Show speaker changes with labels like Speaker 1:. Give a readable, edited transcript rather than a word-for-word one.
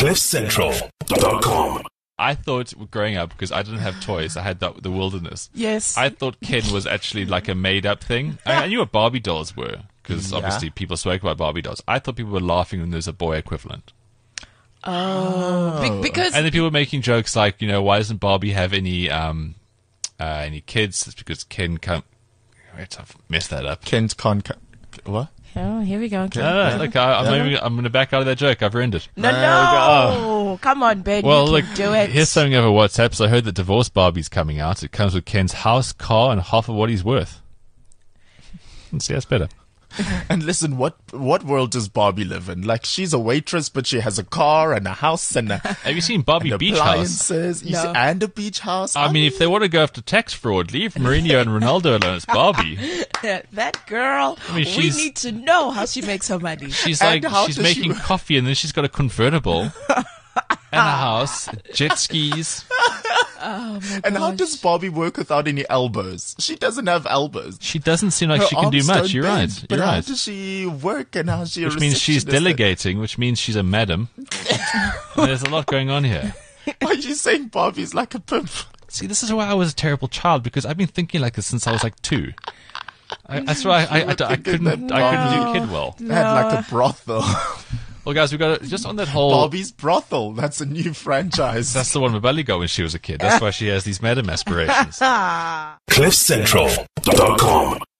Speaker 1: CliffCentral.com.
Speaker 2: I thought growing up, because I didn't have toys, I had the wilderness.
Speaker 3: Yes.
Speaker 2: I thought Ken was actually like a made-up thing. I knew what Barbie dolls were, because obviously people spoke about Barbie dolls. I thought people were laughing when there's a boy equivalent.
Speaker 3: Because
Speaker 2: And then people were making jokes like, why doesn't Barbie have any kids? It's because Ken can't... Wait, I've messed that up.
Speaker 4: Ken can't. What?
Speaker 3: oh, here we go.
Speaker 2: No, look, I'm going to back out of that joke. I've ruined it.
Speaker 3: No. Come on, Ben.
Speaker 2: Well,
Speaker 3: you
Speaker 2: look,
Speaker 3: can do it.
Speaker 2: here's something over WhatsApp. So I heard that Divorce Barbie's coming out. It comes with Ken's house, car, and half of what he's worth. Let's see, that's better.
Speaker 4: And listen, what world does Barbie live in? Like, she's a waitress, but she has a car and a house and
Speaker 2: Have you seen Barbie
Speaker 4: and
Speaker 2: Beach House?
Speaker 4: appliances.
Speaker 3: No.
Speaker 4: And a beach house.
Speaker 2: I mean, if they want to go after tax fraud, leave Mourinho and Ronaldo alone. It's Barbie.
Speaker 3: That girl,
Speaker 2: mean,
Speaker 3: we
Speaker 2: she's-
Speaker 3: need to know how she makes her money.
Speaker 2: She's
Speaker 4: And
Speaker 2: like,
Speaker 4: how
Speaker 2: she's
Speaker 4: does she-
Speaker 2: making coffee and then she's got a convertible and a house, jet skis.
Speaker 4: And how does Barbie work without any elbows? She doesn't have elbows.
Speaker 2: She doesn't seem like
Speaker 4: Her
Speaker 2: she can do
Speaker 4: arms
Speaker 2: much.
Speaker 4: don't
Speaker 2: You're
Speaker 4: bend.
Speaker 2: right.
Speaker 4: But
Speaker 2: You're
Speaker 4: how
Speaker 2: right.
Speaker 4: does she work and how's she a
Speaker 2: Which means she's
Speaker 4: receptionist?
Speaker 2: delegating, which means she's a madam. And there's a lot going on here.
Speaker 4: Why are you saying Barbie's like a pimp?
Speaker 2: See, this is why I was a terrible child, because I've been thinking like this since I was like 2. That's why I couldn't do kid well.
Speaker 4: Had like a brothel.
Speaker 2: Well, guys, we got just on that whole.
Speaker 4: Barbie's brothel. That's a new franchise.
Speaker 2: That's the one Mabali got when she was a kid. That's why she has these madam aspirations.
Speaker 1: CliffCentral.com.